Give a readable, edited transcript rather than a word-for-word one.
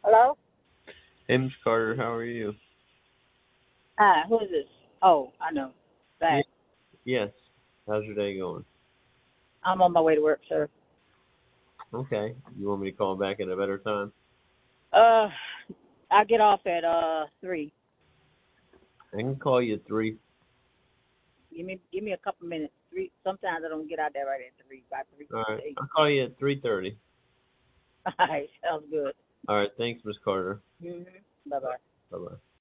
Hello? Hey, Miss Carter, how are you? Hi, who is this? Oh, I know. Yeah, Back. yes. How's your day going? I'm on my way to work, sir. Okay. You want me to call back at a better time? Uh, I get off at 3. I can call you at 3. Give me a couple minutes. 3. Sometimes I don't get out there right at 3, by 3 All right. to 8. I'll call you at 3:30. All right, sounds good. All right. Thanks, Miss Carter. Mm-hmm. Bye bye. Bye-bye.